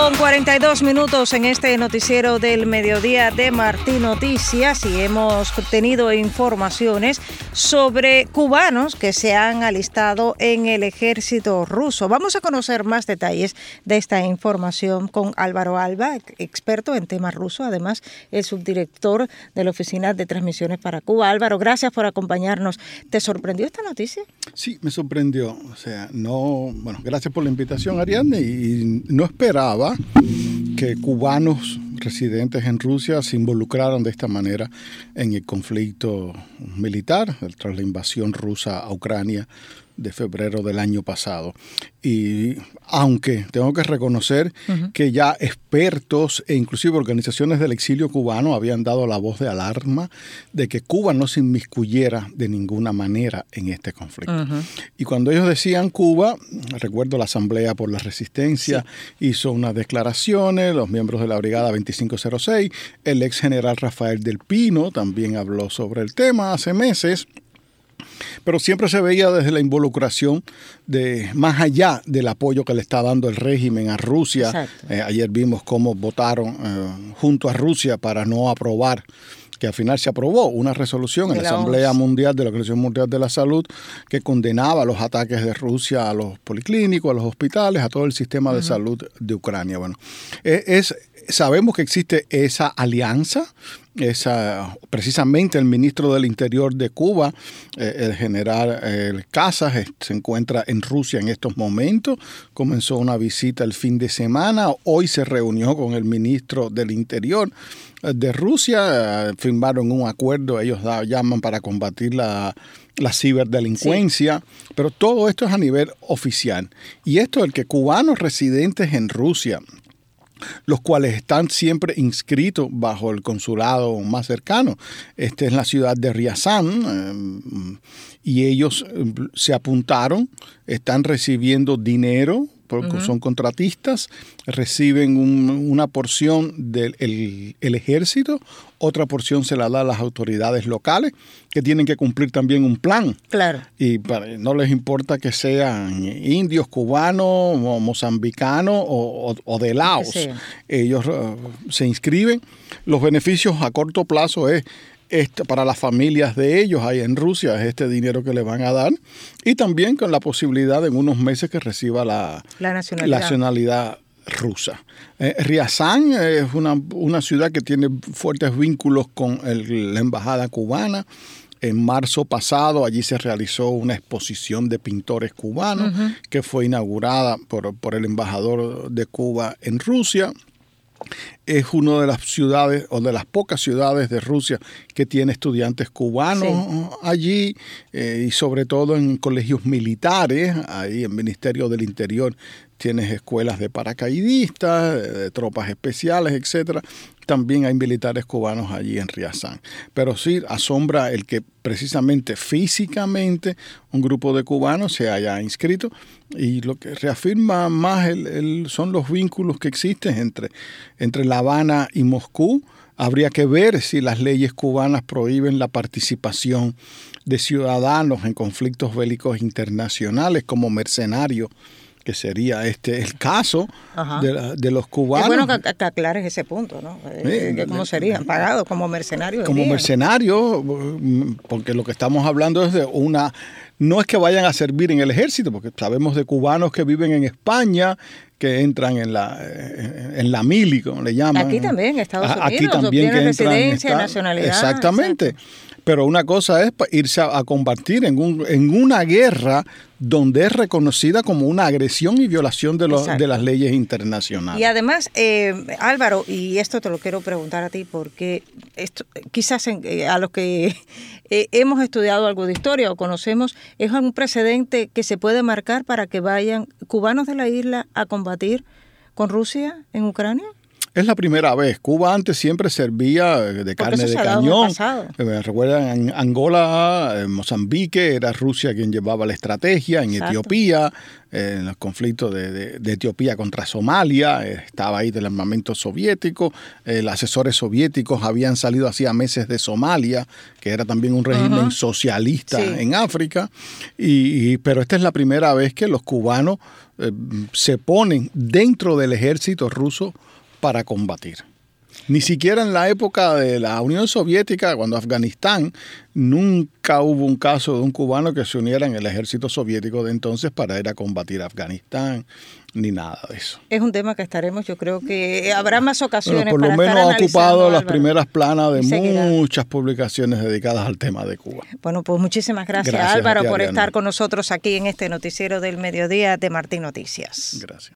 7:42 en este noticiero del mediodía de Martín Noticias, y hemos tenido informaciones sobre cubanos que se han alistado en el ejército ruso. Vamos a conocer más detalles de esta información con Álvaro Alba, experto en temas rusos, además el subdirector de la Oficina de Transmisiones para Cuba. Álvaro, gracias por acompañarnos. ¿Te sorprendió esta noticia? Sí, me sorprendió. O sea, gracias por la invitación, Ariadne, y no esperaba que cubanos residentes en Rusia se involucraran de esta manera en el conflicto militar tras la invasión rusa a Ucrania de febrero del año pasado. Y aunque tengo que reconocer que ya expertos e inclusive organizaciones del exilio cubano habían dado la voz de alarma de que Cuba no se inmiscuyera de ninguna manera en este conflicto. Y cuando ellos decían Cuba, recuerdo la Asamblea por la Resistencia hizo unas declaraciones, los miembros de la Brigada 2506, el ex general Rafael del Pino también habló sobre el tema hace meses. Pero siempre se veía desde la involucración de más allá del apoyo que le está dando el régimen a Rusia. Ayer vimos cómo votaron junto a Rusia para no aprobar, que al final se aprobó una resolución en la Asamblea Mundial de la Organización Mundial de la Salud que condenaba los ataques de Rusia a los policlínicos, a los hospitales, a todo el sistema de salud de Ucrania. Bueno, sabemos que existe esa alianza. Precisamente el ministro del Interior de Cuba, el general Casas, se encuentra en Rusia en estos momentos. Comenzó una visita el fin de semana. Hoy se reunió con el ministro del Interior de Rusia. Firmaron un acuerdo, ellos llaman, para combatir la ciberdelincuencia, pero todo esto es a nivel oficial. Y esto es el que cubanos residentes en Rusia, los cuales están siempre inscritos bajo el consulado más cercano. Este es la ciudad de Ryazán, y ellos se apuntaron, están recibiendo dinero, porque son contratistas, reciben una porción del el ejército, otra porción se la da a las autoridades locales, que tienen que cumplir también un plan. Claro. Y no les importa que sean indios, cubanos, mozambicanos o de Laos. Sí. Ellos se inscriben. Los beneficios a corto plazo es para las familias de ellos ahí en Rusia, es este dinero que le van a dar, y también con la posibilidad en unos meses que reciba la nacionalidad rusa. Ryazán es una ciudad que tiene fuertes vínculos con la embajada cubana. En marzo pasado allí se realizó una exposición de pintores cubanos que fue inaugurada por el embajador de Cuba en Rusia. Es una de las ciudades o de las pocas ciudades de Rusia que tiene estudiantes cubanos allí, y sobre todo en colegios militares. Ahí el Ministerio del Interior tienes escuelas de paracaidistas, de tropas especiales, etcétera. También hay militares cubanos allí en Ryazán. Pero sí asombra el que precisamente físicamente un grupo de cubanos se haya inscrito, y lo que reafirma más son los vínculos que existen entre La Habana y Moscú. Habría que ver si las leyes cubanas prohíben la participación de ciudadanos en conflictos bélicos internacionales como mercenarios, que sería el caso de los cubanos. Es bueno que aclares ese punto, ¿no? ¿Cómo serían pagados como mercenarios? Como mercenarios, porque lo que estamos hablando es de no es que vayan a servir en el ejército, porque sabemos de cubanos que viven en España, que entran en la mili, como le llaman. Aquí también, en Estados Unidos, aquí también, que residencia, nacionalidad. Exactamente. Exacto. Pero una cosa es irse a combatir en una guerra donde es reconocida como una agresión y violación de las leyes internacionales. Y además, Álvaro, y esto te lo quiero preguntar a ti, porque esto, quizás a los que hemos estudiado algo de historia o conocemos, es un precedente que se puede marcar para que vayan cubanos de la isla a combatir con Rusia en Ucrania. Es la primera vez. Cuba antes siempre servía de carne de cañón. Me recuerdan en Angola, en Mozambique, era Rusia quien llevaba la estrategia. En Etiopía, en los conflictos de Etiopía contra Somalia, estaba ahí del armamento soviético. Los asesores soviéticos habían salido hacía meses de Somalia, que era también un régimen socialista en África. Pero esta es la primera vez que los cubanos se ponen dentro del ejército ruso para combatir. Ni siquiera en la época de la Unión Soviética, cuando Afganistán, nunca hubo un caso de un cubano que se uniera en el ejército soviético de entonces para ir a combatir a Afganistán, ni nada de eso. Es un tema que estaremos, yo creo que habrá más ocasiones para estar analizando. Por lo menos ha ocupado las primeras planas de muchas publicaciones dedicadas al tema de Cuba. Bueno, pues muchísimas gracias Álvaro, por estar con nosotros aquí en este noticiero del mediodía de Martín Noticias. Gracias.